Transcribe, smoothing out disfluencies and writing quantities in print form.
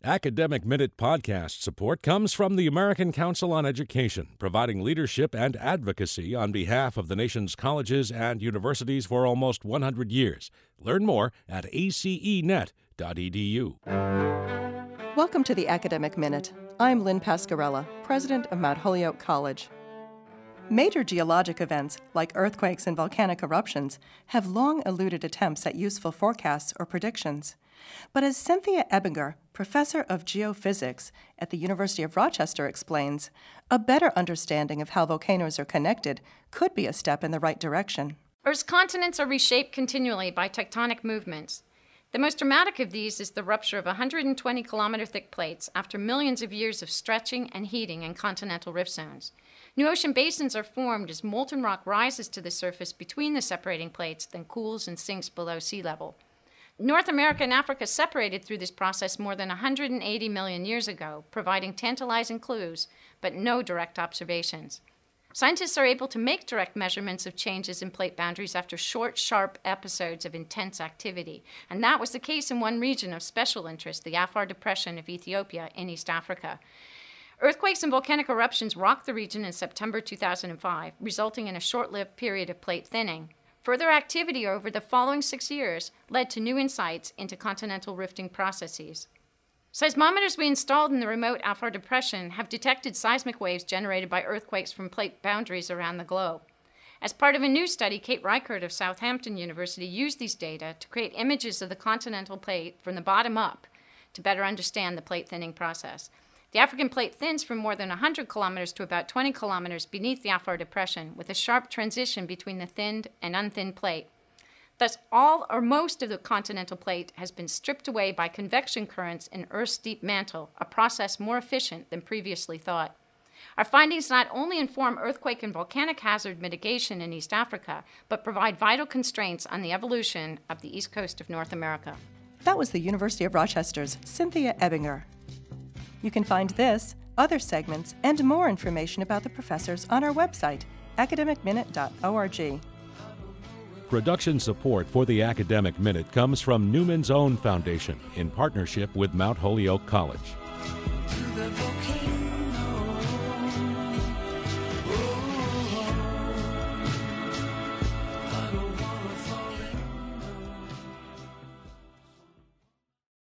Academic Minute podcast support comes from the American Council on Education, providing leadership and advocacy on behalf of the nation's colleges and universities for almost 100 years. Learn more at acenet.edu. Welcome to the Academic Minute. I'm Lynn Pascarella, president of Mount Holyoke College. Major geologic events, like earthquakes and volcanic eruptions, have long eluded attempts at useful forecasts or predictions. But as Cynthia Ebinger, professor of geophysics at the University of Rochester, explains, a better understanding of how volcanoes are connected could be a step in the right direction. Earth's continents are reshaped continually by tectonic movements. The most dramatic of these is the rupture of 120-kilometer thick plates after millions of years of stretching and heating in continental rift zones. New ocean basins are formed as molten rock rises to the surface between the separating plates, then cools and sinks below sea level. North America and Africa separated through this process more than 180 million years ago, providing tantalizing clues, but no direct observations. Scientists are able to make direct measurements of changes in plate boundaries after short, sharp episodes of intense activity, and that was the case in one region of special interest, the Afar Depression of Ethiopia in East Africa. Earthquakes and volcanic eruptions rocked the region in September 2005, resulting in a short-lived period of plate thinning. Further activity over the following 6 years led to new insights into continental rifting processes. Seismometers we installed in the remote Afar Depression have detected seismic waves generated by earthquakes from plate boundaries around the globe. As part of a new study, Kate Reichert of Southampton University used these data to create images of the continental plate from the bottom up to better understand the plate thinning process. The African plate thins from more than 100 kilometers to about 20 kilometers beneath the Afar Depression, with a sharp transition between the thinned and unthinned plate. Thus, all or most of the continental plate has been stripped away by convection currents in Earth's deep mantle, a process more efficient than previously thought. Our findings not only inform earthquake and volcanic hazard mitigation in East Africa, but provide vital constraints on the evolution of the east coast of North America. That was the University of Rochester's Cynthia Ebinger. You can find this, other segments, and more information about the professors on our website, academicminute.org. Production support for the Academic Minute comes from Newman's Own Foundation in partnership with Mount Holyoke College.